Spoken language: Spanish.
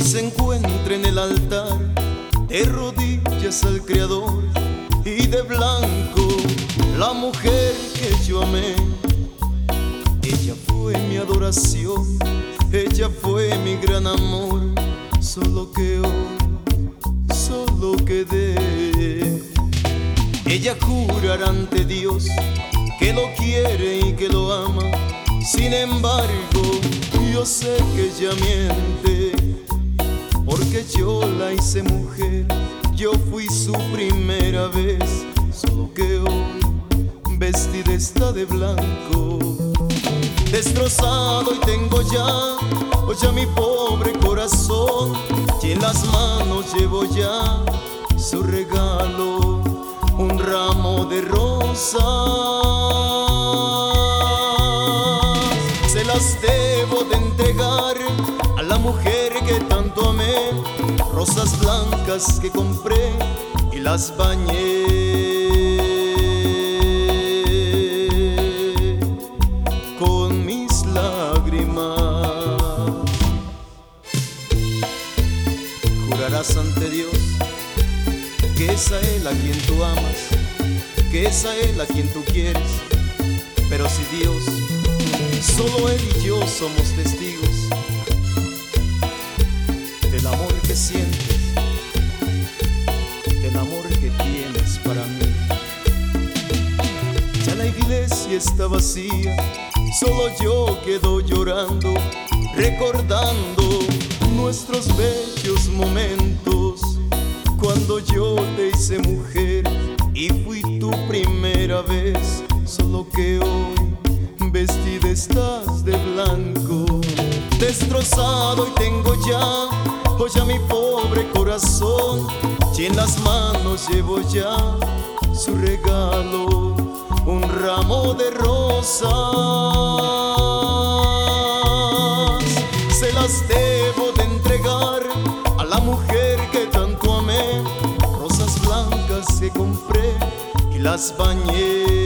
hoy se encuentra en el altar, de rodillas al Creador y de blanco, la mujer que yo amé. Ella fue mi adoración, ella fue mi gran amor, solo que hoy solo quedé. Ella jurará ante Dios que lo quiere y que lo ama. Sin embargo, yo sé que ella miente, porque yo la hice mujer, yo fui su primera vez. Solo que hoy vestida está de blanco, destrozado y tengo ya mi pobre corazón, y en las manos llevo ya su regalo, un ramo de rosas. Se las debo de entregar a la mujer que tanto amé, rosas blancas que compré y las bañé con mis lágrimas. Jurarás ante Dios que es a Él a quien tú amas, que es a Él a quien tú quieres. Pero si Dios, solo Él y yo somos testigos del amor que sientes, del amor que tienes para mí. Ya la iglesia está vacía, solo yo quedo llorando, recordando nuestros bellos momentos, cuando yo te hice mujer y fui tu primera vez. Solo que hoy vestida estás de blanco, destrozado y tengo ya mi pobre corazón, y en las manos llevo ya su regalo, un ramo de rosas. Se las debo de entregar a la mujer que tanto amé, rosas blancas que compré y las bañé